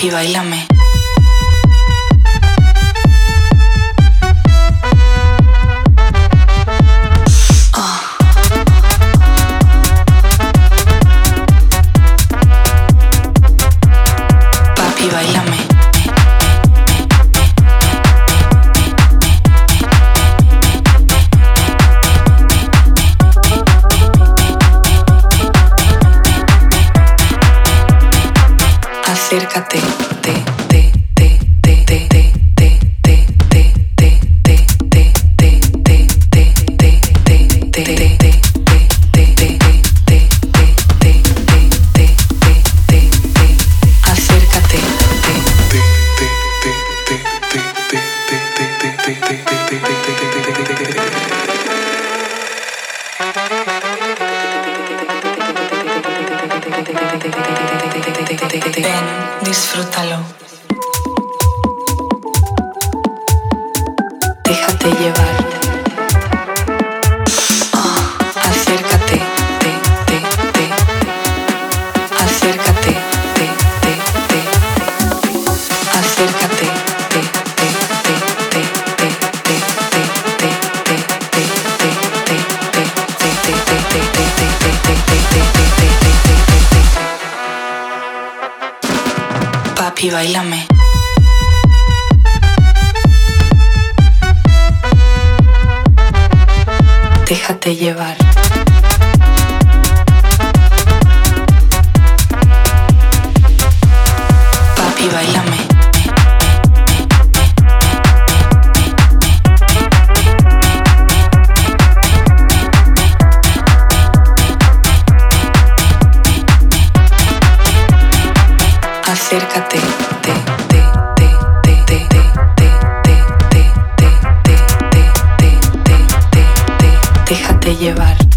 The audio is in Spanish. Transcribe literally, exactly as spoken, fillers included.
Papi, bailame. Papi, bailame. Acércate, te, te, te, te, te, te, te, te, te, te, te, te, te, te, te, te, ven, disfrútalo. Déjate llevar. Oh, acércate, te, te, te. Acércate, te, te, te. Acércate, te, te, te, te, te, te, te, te, te, te, papi, bailame. Déjate llevar. Papi, bailame. Acércate, te, te, te, te, te, te, te, te, te, te, te, te, te, te, te, déjate llevar.